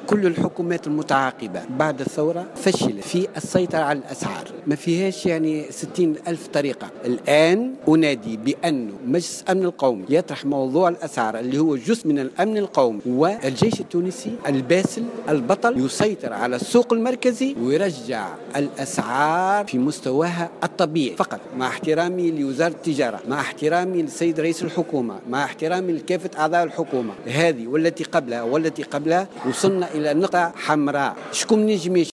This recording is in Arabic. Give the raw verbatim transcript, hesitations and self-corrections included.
كل الحكومات المتعاقبة بعد الثورة فشلت في السيطرة على الأسعار، ما فيهاش يعني ستين ألف طريقة. الآن أنادي بأن مجلس الأمن القومي يطرح موضوع الأسعار اللي هو جزء من الأمن القومي، والجيش التونسي الباسل البطل يسيطر على السوق المركزي ويرجع الأسعار في مستواها الطبيعي فقط، مع احترامي لوزارة التجارة، مع احترامي للسيد رئيس الحكومة، مع احترامي لكافة أعضاء الحكومة هذه والتي قبلها والتي قبلها. وصلنا إلى نقطة حمراء. شكون نجم